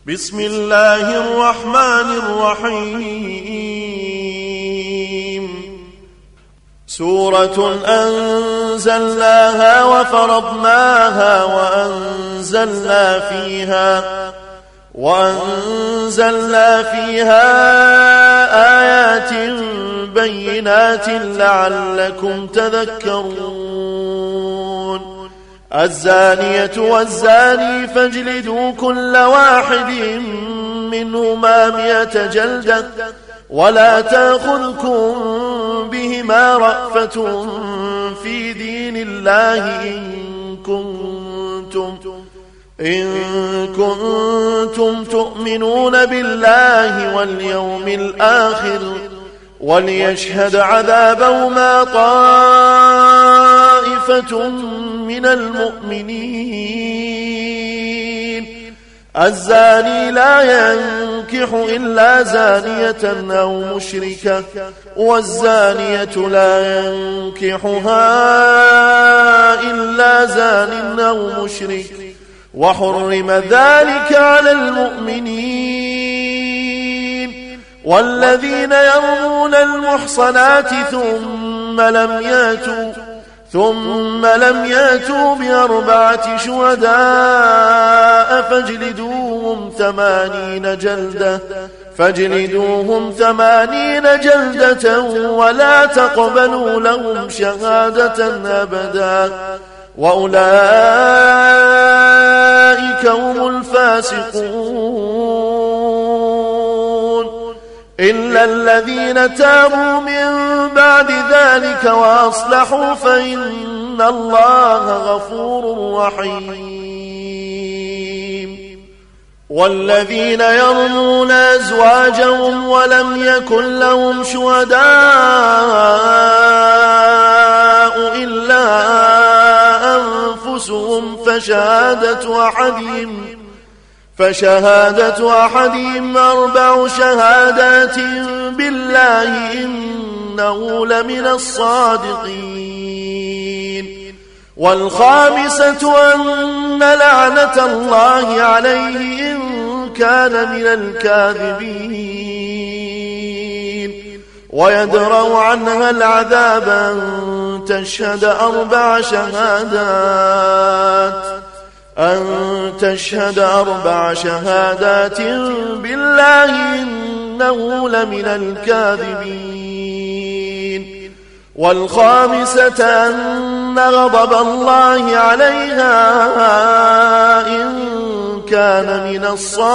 بسم الله الرحمن الرحيم. سورة أنزلناها وفرضناها وأنزلنا فيها آيات بينات لعلكم تذكرون. الزانية والزاني فاجلدوا كل واحد منهما 100 جلدة ولا تأخذكم بهما رأفة في دين الله إن كنتم تؤمنون بالله واليوم الآخر وليشهد عذابهما طائفة من المؤمنين. الزاني لا ينكح إلا زانية أو مشركة والزانية لا ينكحها إلا زان أو مشرك وحرم ذلك على المؤمنين. والذين يرمون المحصنات ثم لم ياتوا ب4 شهداء فاجلدوهم 80 جلدة ولا تقبلوا لهم شهادة أبدا وأولئك هم الفاسقون. إلا الذين تابوا من بعد ذلك وأصلحوا فإن الله غفور رحيم. والذين يرمون أزواجهم ولم يكن لهم شهداء إلا أنفسهم فشهادة أحدهم 4 شهادات بالله إنه لمن الصادقين. والخامسة أن لعنة الله عليه إن كان من الكاذبين. ويدرأ عنها العذاب أن تشهد 4 شهادات بالله إنه لمن الكاذبين. والخامسة أن غضب الله عليها إن كان من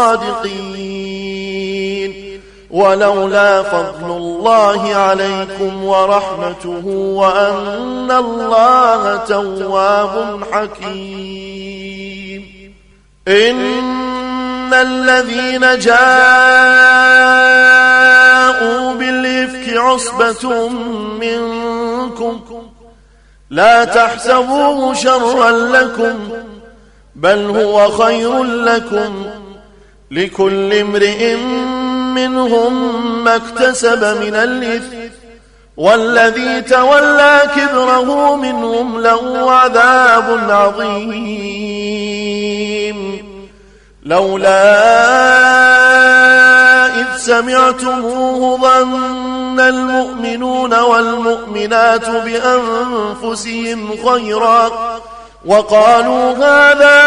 الصادقين. ولولا فضل الله عليكم ورحمته وأن الله تواب حكيم. إن الذين جاءوا بالإفك عصبة منكم لا تحسبوه شرا لكم بل هو خير لكم لكل امرئ منهم ما اكتسب من الإثم والذي تولى كبره منهم له عذاب عظيم. لولا إذ سمعتموه ظن المؤمنون والمؤمنات بأنفسهم خيرا وقالوا هذا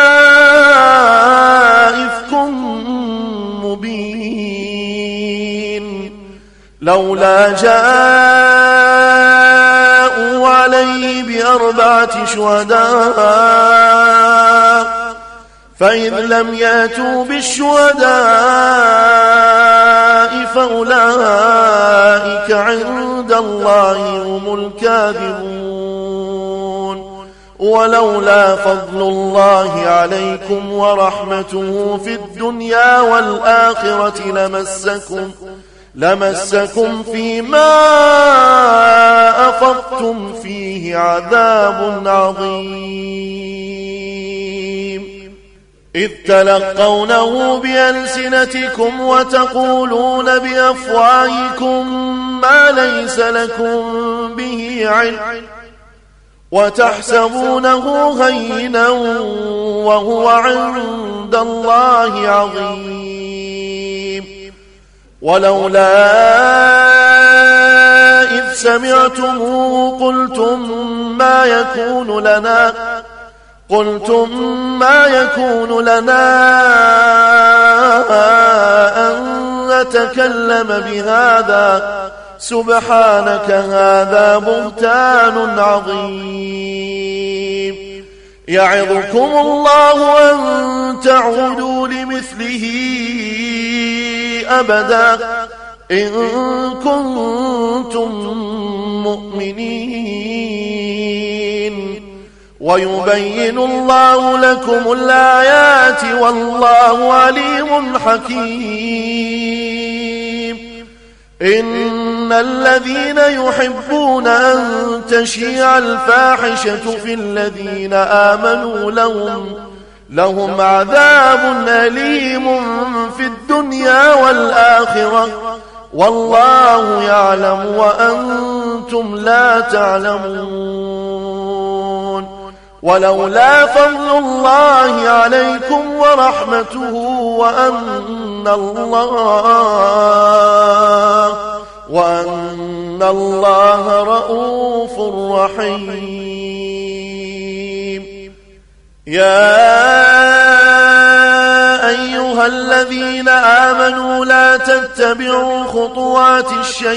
إفك مبين. لولا جاءوا عليه ب4 شهداء فإذ لم ياتوا بالشهداء فأولئك عند الله هم الكاذبون. ولولا فضل الله عليكم ورحمته في الدنيا والآخرة لمسكم فيما أفضتم فيه عذاب عظيم. إذ تلقونه بألسنتكم وتقولون بأفواهكم ما ليس لكم به علم وتحسبونه هينا وهو عند الله عظيم. ولولا إذ سمعتموه قلتم ما يكون لنا أن نتكلم بهذا سبحانك هذا بهتان عظيم. يعظكم الله أن تعودوا لمثله أبدا إن كنتم مؤمنين. ويبين الله لكم الآيات والله عليم حكيم. إن الذين يحبون أن تشيع الفاحشة في الذين آمنوا لهم عذاب أليم في الدنيا والآخرة والله يعلم وأنتم لا تعلمون. ولولا فضل الله عليكم ورحمته وأن الله رؤوف رحيم. يا أيها الذين آمنوا لا تتبعوا خطوات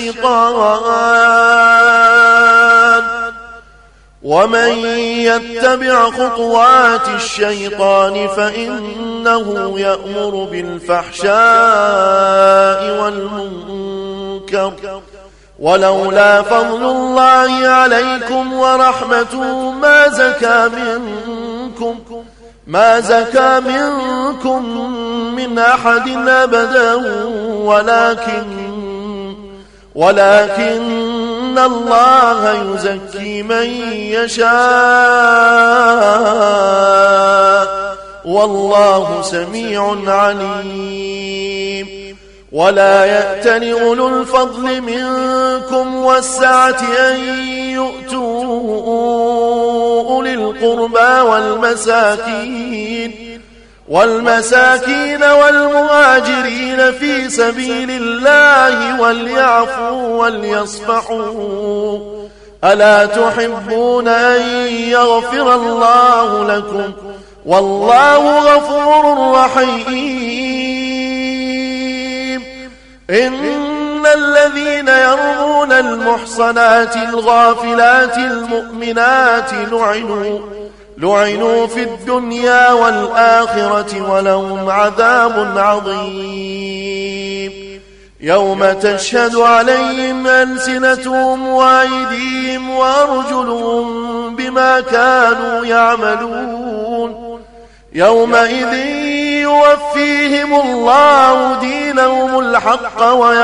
الشيطان ومن يتبع خطوات الشيطان فإنه يأمر بالفحشاء والمنكر. ولولا فضل الله عليكم ورحمته ما زكى منكم من أحد أبدا ولكن الله يزكي من يشاء والله سميع عليم. ولا يأتل أولو الفضل منكم والسعة أن يؤتوا أولي القربى والمساكين والمهاجرين في سبيل الله وليعفوا وليصفحوا. ألا تحبون أن يغفر الله لكم والله غفور رحيم. إن الذين يرمون المحصنات الغافلات المؤمنات لعنوا في الدنيا والآخرة ولهم عذاب عظيم. يوم تشهد عليهم ألسنتهم وأيديهم وأرجلهم بما كانوا يعملون. يومئذ يوفيهم الله دينهم الحق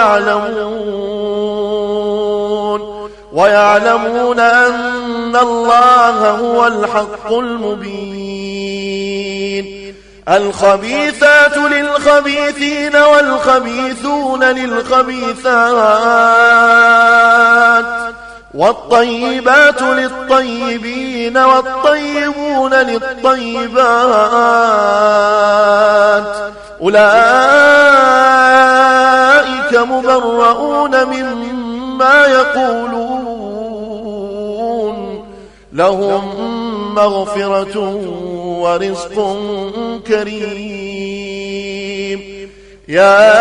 ويعلمون أن الله هو الحق المبين. الخبيثات للخبيثين والخبيثون للخبيثات والطيبات للطيبين والطيبون للطيبات. أولئك مبرؤون مما يقولون لهم مغفرة ورزق كريم. يا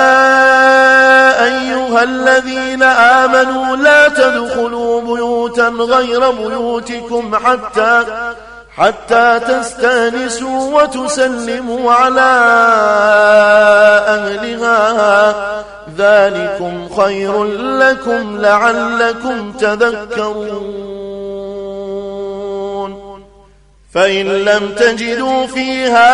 أيها الذين آمنوا لا تدخلوا بيوتا غير بيوتكم حتى تستأنسوا وتسلموا على أهلها ذلكم خير لكم لعلكم تذكرون. فإن لم تجدوا فيها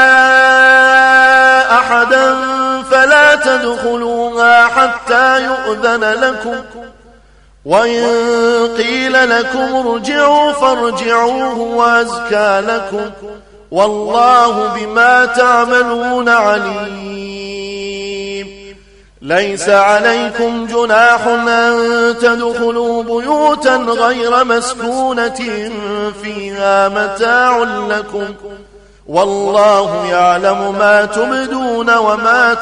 أحدا فلا تدخلوها حتى يؤذن لكم وإن قيل لكم ارجعوا فارجعوا هو أزكى لكم والله بما تعملون عليم. ليس عليكم جناح أن تدخلوا بيوتا غير مسكونة فيها متاع لكم والله يعلم ما تبدون وما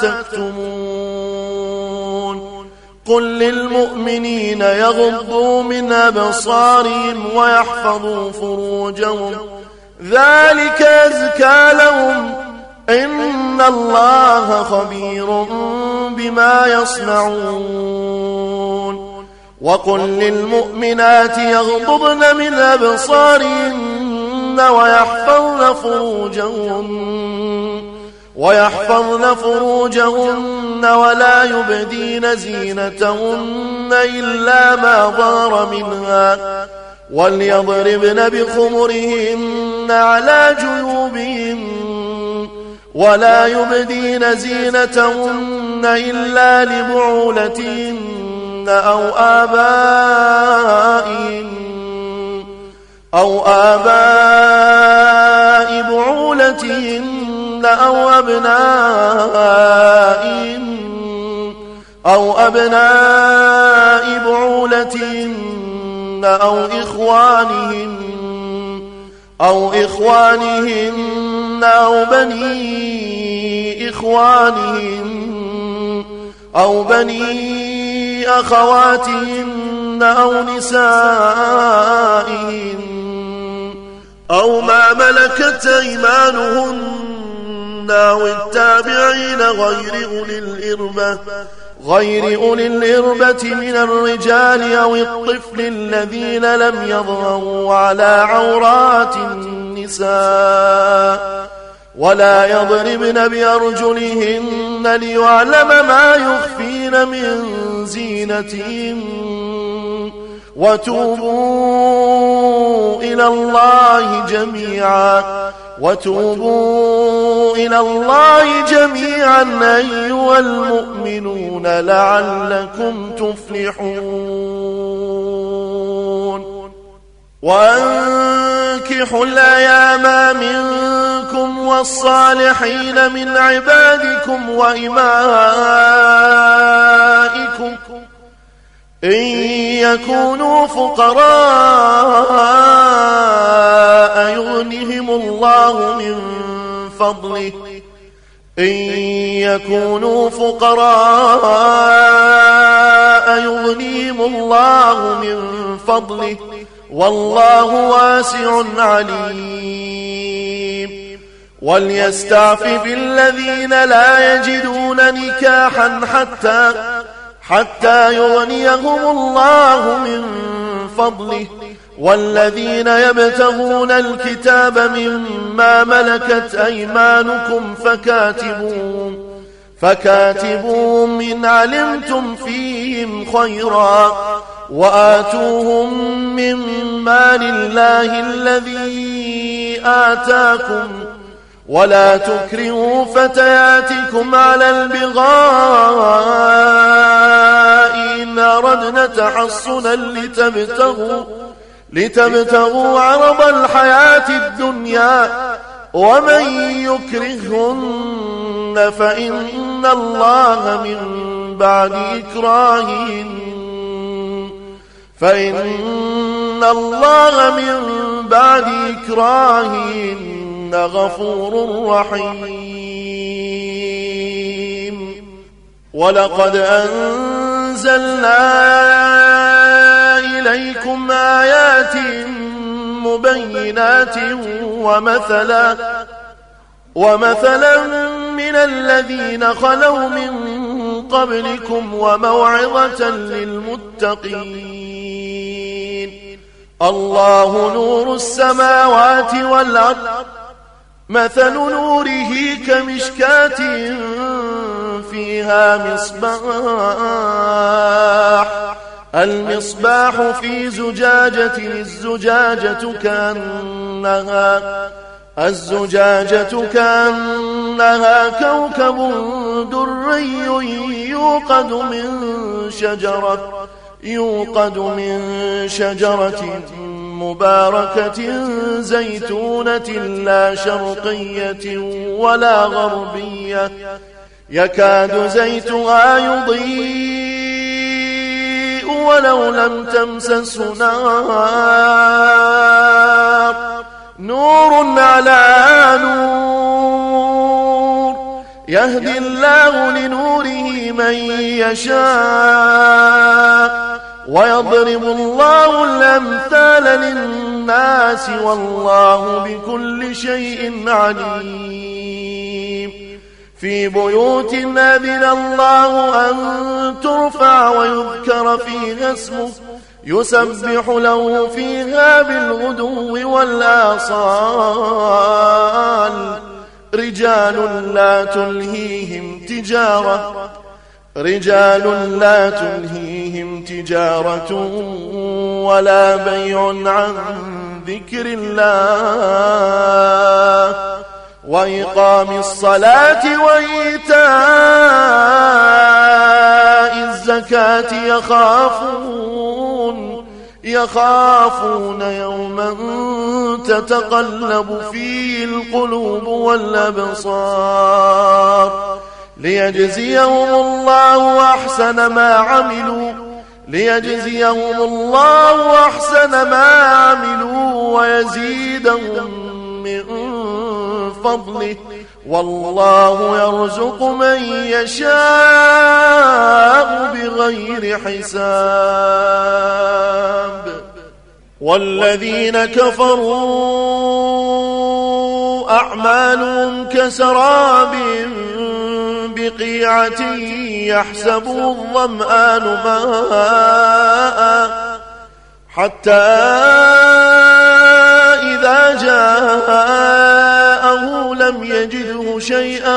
تكتمون قل للمؤمنين يغضوا من أبصارهم ويحفظوا فروجهم ذلك أزكى لهم إن الله خبير بما يصنعون وقل للمؤمنات يغضضن من أبصارهن ويحفظن فروجهن ولا يبدين زينتهن إلا ما ظهر منها وليضربن بخمرهن على جيوبهن ولا يبدين زينتهن إلا لبعولتهن أو آباء بعولتهن أو أبناء بعولتهن أو إخوانهن أو بني إخوانهن أو بني أخواتهن أو نسائهن أو ما ملكت أيمانهن أو التابعين غير أولي الإربة من الرجال أو الطفل الذين لم يظهروا على عورات النساء ولا يضربن بأرجلهن ليعلم ما يخفين من زينتهن وتوبوا إلى الله جميعا أيها المؤمنون لعلكم تفلحون وأنكحوا الأيام منكم والصالحين من عبادكم وإمائكم إن يكونوا فقراء يغنهم الله من فضله والله واسع عليم وليستعفف الذين لا يجدون نكاحا حتى يغنيهم الله من فضله والذين يبتغون الكتاب مما ملكت أيمانكم فكاتبوهم إن علمتم فيهم خيرا وآتوهم من مال الله الذي آتاكم ولا تكرهوا فتياتكم على البغاء إن أردنا تحصنا لتبتغوا عرض الحياة الدنيا ومن يكرهن فإن الله من بعد إكراههن غفور رحيم ولقد أنزلنا إليكم آيات مبينات ومثلا من الذين خلوا من قبلكم وموعظة للمتقين الله نور السماوات والأرض مثل نوره كمشكاة فيها المصباح في زجاجة الزجاجة كأنها كوكب دري يوقد من شجرة مباركة زيتونة لا شرقية ولا غربية يكاد زيتها يضيء ولو لم تمسسه نار نور على نور يهدي الله لنوره من يشاء ويضرب الله الأمثال للناس والله بكل شيء عليم في بيوت أذن الله أن ترفع ويذكر فيها اسمه يسبح له فيها بالغدو والآصال رجال لا تلهيهم تجارة ولا بيع عن ذكر الله وإقام الصلاة وإيتاء الزكاة يخافون يوما تتقلب فيه القلوب والأبصار ليجزيهم الله أحسن ما عملوا ويزيدهم من فضله والله يرزق من يشاء بغير حساب والذين كفروا أعمالهم كسراب بقيعة يحسبه الظمآن ماء حتى إذا جاءه لم يجده شيئا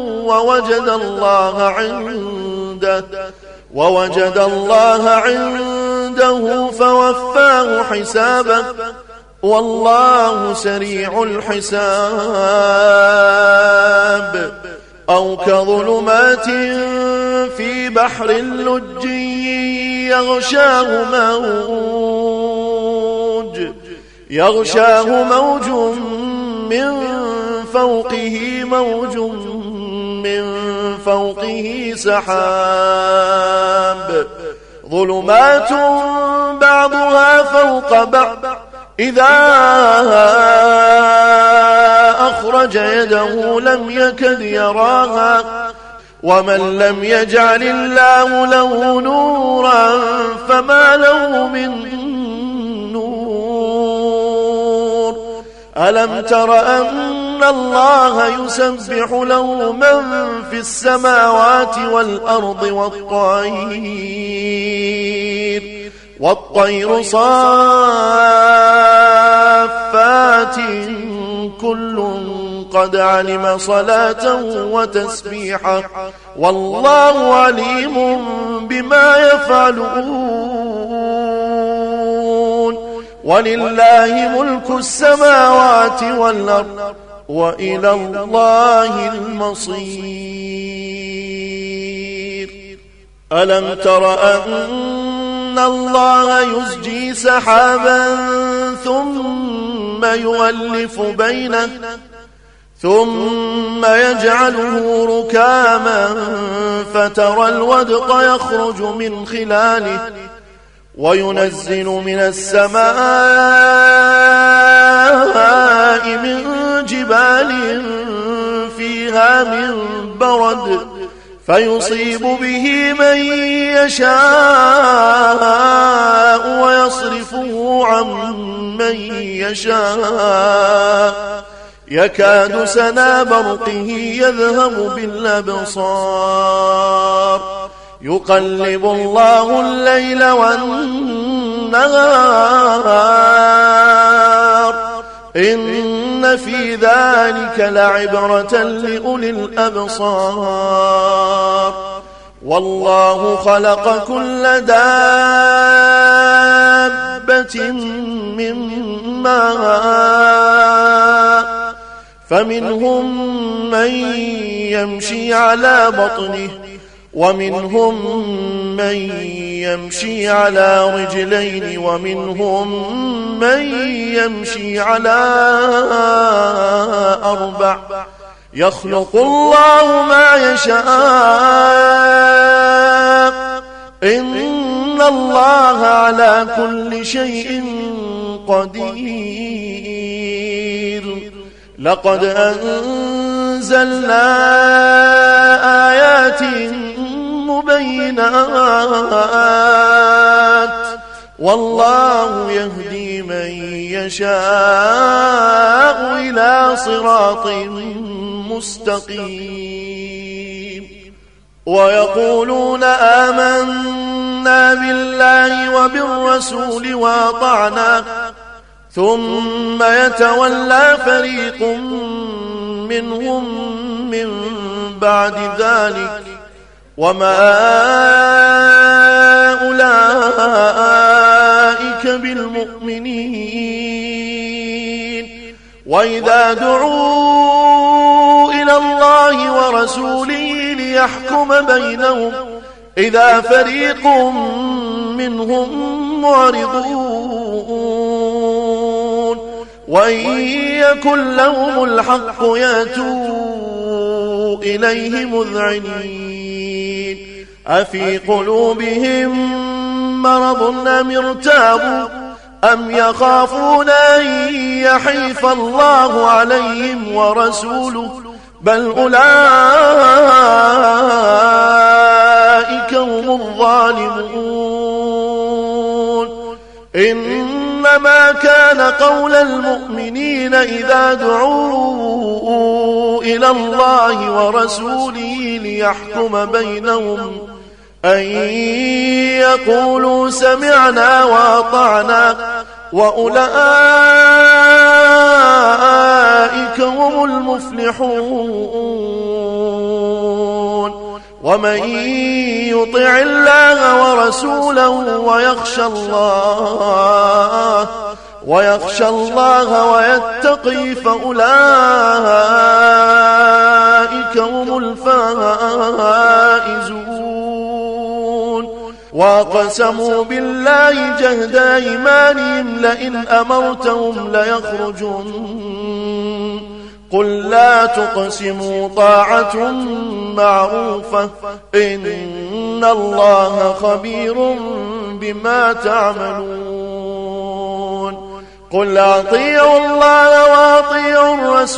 ووجد الله عنده فوفاه حسابه والله سريع الحساب أو كظلمات في بحر لج يغشاه موج من فوقه سحاب ظلمات بعضها فوق بعض إذا أخرج يده لم يكد يراها ومن لم يجعل الله له نورا فما له من نور ألم تر أن الله يسبح له من في السماوات والأرض والطير صافات كل قد علم صلاته وتسبيحه والله عليم بما يفعلون ولله ملك السماوات والأرض وإلى الله المصير ألم تر أن الله يزجي سحابا ثم يؤلف بينه ثم يجعله ركاما فترى الودق يخرج من خلاله وينزل من السماء من جبال فيها من برد فيصيب به من يشاء ويصرفه عن من يشاء يكاد سنا برقه يذهب بالأبصار يقلب الله الليل والنهار إن في ذلك لعبرة لأولي الأبصار والله خلق كل دابة من ماء فمنهم من يمشي على بطنه ومنهم من يمشي على رجلين ومنهم من يمشي على 4 يخلق الله ما يشاء إن الله على كل شيء قدير لقد أنزلنا آيات مبينات والله يهدي من يشاء إلى صراط مستقيم ويقولون آمنا بالله وبالرسول وأطعنا ثم يتولى فريق منهم من بعد ذلك وما أولئك بالمؤمنين وإذا دعوا إلى الله ورسوله ليحكم بينهم إذا فريق منهم معرضون وإن يكن لهم الحق يأتوا إليه مذعنين أفي قلوبهم مرض أم ارتابوا أم يخافون أن يحيف الله عليهم ورسوله بل أولئك هم الظالمون إنما كان قول المؤمنين إذا دعوا إلى الله ورسوله ليحكم بينهم أن يقولوا سمعنا وأطعنا وأولئك هم المفلحون ومن يطع الله ورسوله ويخشى الله ويتقي فأولئك هم الفائزون وقسموا بالله جهد أيمانهم لئن أمرتهم ليخرجون قل لا تقسموا طاعة معروفة إن الله خبير بما تعملون قل أطيعوا الله وأطيعوا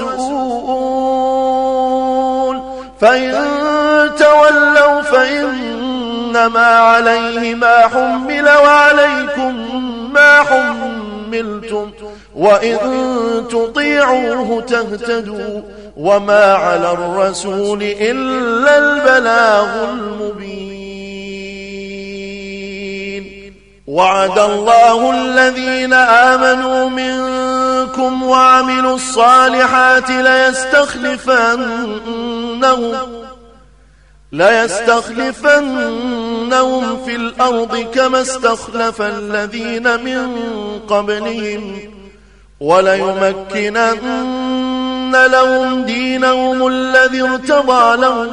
الرسول فإن تولوا فإنما عليه ما حمل وعليكم ما حملتم وإن تطيعوه تهتدوا وما على الرسول إلا البلاغ المبين وعد الله الذين آمنوا منكم وعملوا الصالحات ليستخلفنهم في الأرض كما استخلف الذين من قبلهم وليمكنن لهم دينهم الذي ارتضى لهم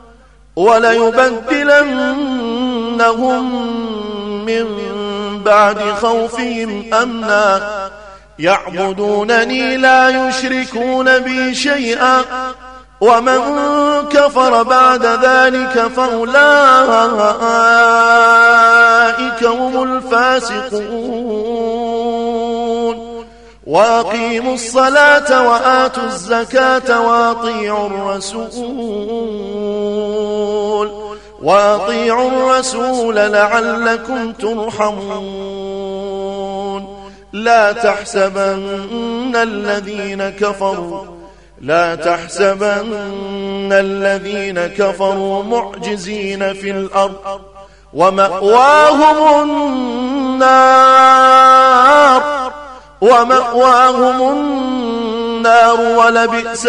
وليبدلنهم من بعد خوفهم أمنا يعبدونني لا يشركون بي شيئا ومن كفر بعد ذلك فأولئك هم الفاسقون وأقيموا الصلاة وآتوا الزكاة وأطيعوا الرسول لعلكم ترحمون لا تحسبن الذين كفروا معجزين في الأرض ومأواهم النار ولبئس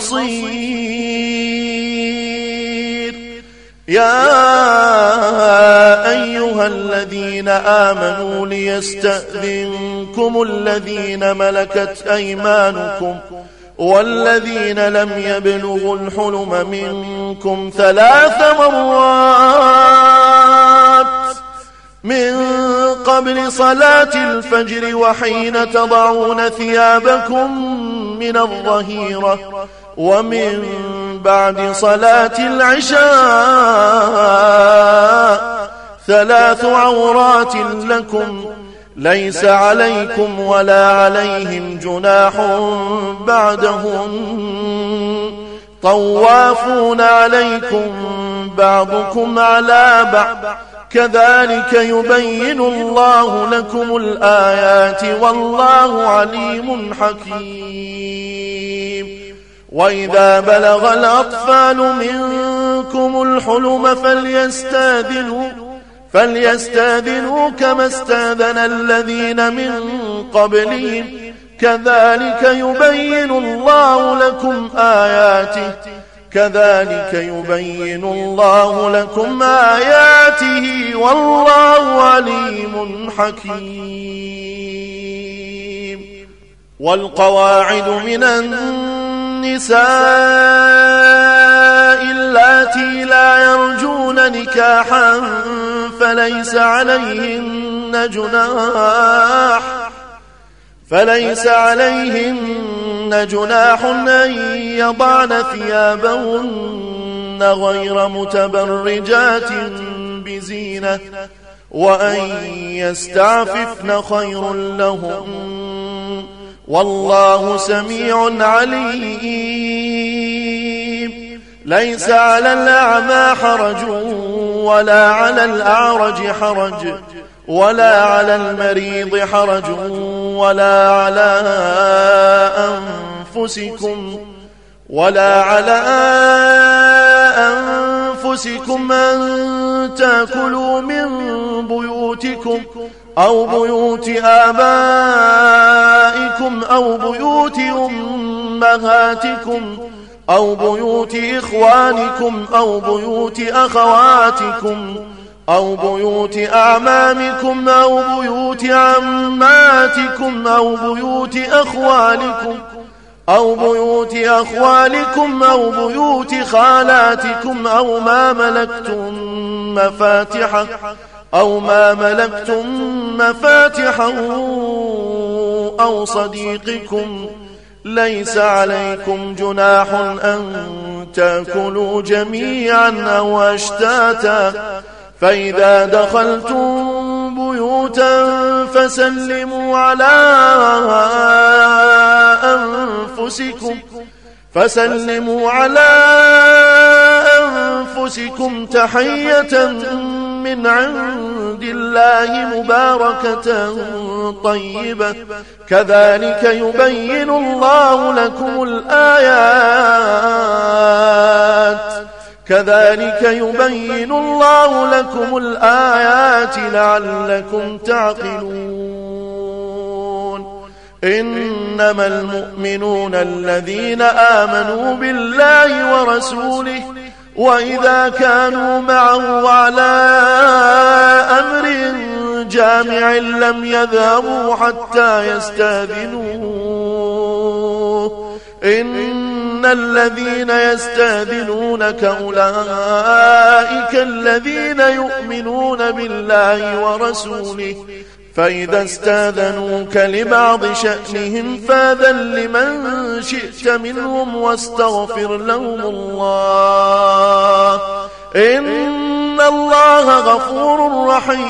المصير يا أيها الذين آمنوا ليستأذنكم الذين ملكت أيمانكم والذين لم يبلغوا الحلم منكم 3 مرات من قبل صلاة الفجر وحين تضعون ثيابكم من الظهيرة ومن بعد صلاة العشاء 3 عورات لكم ليس عليكم ولا عليهم جناح بعدهم طوافون عليكم بعضكم على بعض كذلك يبين الله لكم الآيات والله عليم حكيم وإذا بلغ الأطفال منكم الحلم فليستاذنوا كما استاذن الذين من قبلهم كذلك يبين الله لكم آياته والله عليم حكيم والقواعد من النساء اللاتي لا يرجون نكاحا فليس عليهن جناح أن يضعن ثيابهن غير متبرجات بزينة وأن يستعففن خير لهم والله سميع عليم ليس على الأعمى حرج ولا على الأعرج حرج ولا على المريض حرج ولا على أنفسكم أن تأكلوا من بيوتكم أو بيوت آبائكم أو بيوت أمهاتكم أو بيوت إخوانكم أو بيوت أخواتكم أو بيوت أعمامكم أو بيوت عماتكم أو بيوت أخوالكم أو بيوت خالاتكم أو ما ملكتم مفاتحه أو صديقكم ليس عليكم جناح أن تأكلوا جميعا أو أشتاتا فإذا دخلتم بيوتا فسلموا على أنفسكم تحية من عند الله مباركة طيبة كذلك يبين الله لكم الآيات لعلكم تعقلون إنما المؤمنون الذين آمنوا بالله ورسوله وإذا كانوا معه على أمر جامع لم يذهبوا حتى يستأذنوه إن الذين يستأذنونك أولئك الذين يؤمنون بالله ورسوله فإذا استاذنوك لبعض شأنهم فاذن لمن شئت منهم واستغفر لهم الله إن الله غفور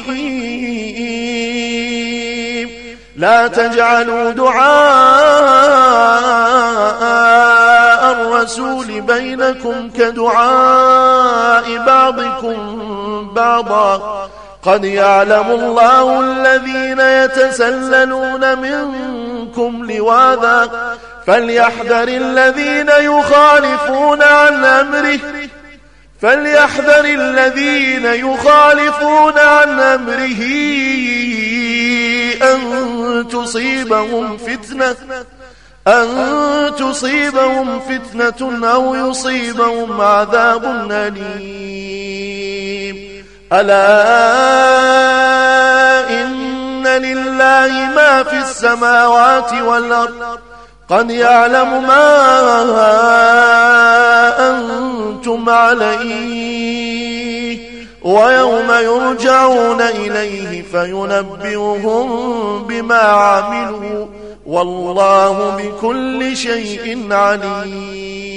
رحيم لا تجعلوا دعاء الرسول بينكم كدعاء بعضكم بعضا قد يعلم الله الذين يتسللون منكم لواذا فليحذر الذين يخالفون عن أمره أن تصيبهم فتنة أو يصيبهم عذاب أليم ألا إن لله ما في السماوات والأرض قد يعلم ما أنتم عليه ويوم يرجعون إليه فينبئهم بما عملوا والله بكل شيء عليم